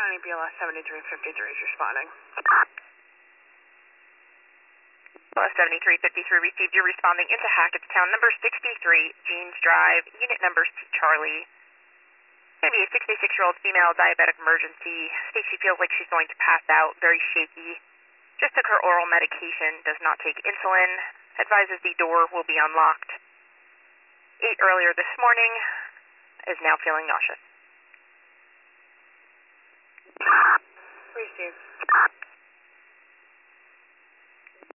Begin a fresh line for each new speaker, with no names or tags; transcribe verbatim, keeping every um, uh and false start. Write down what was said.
County B L S seventy-three fifty-three is responding.
B L S seventy-three fifty-three received. You're responding into Hackettstown, number sixty-three, Jeans Drive, unit number C Charlie. Maybe a sixty-six-year-old female diabetic emergency. States she feels like she's going to pass out, very shaky. Just took her oral medication, does not take insulin. Advises the door will be unlocked. Ate earlier this morning, is now feeling nauseous.
Received.